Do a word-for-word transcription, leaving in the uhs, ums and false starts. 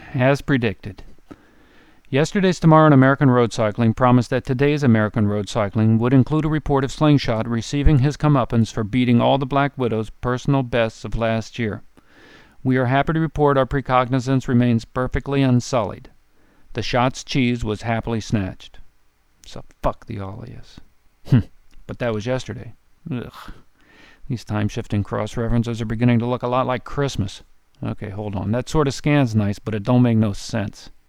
as predicted. Yesterday's Tomorrow in American Road Cycling promised that today's American Road Cycling would include a report of Slingshot receiving his comeuppance for beating all the Black Widow's personal bests of last year. We are happy to report our precognizance remains perfectly unsullied. The shot's cheese was happily snatched. So fuck the Alias. But that was yesterday. Ugh. These time-shifting cross-references are beginning to look a lot like Christmas. Okay, hold on. That sort of scan's nice, but it don't make no sense.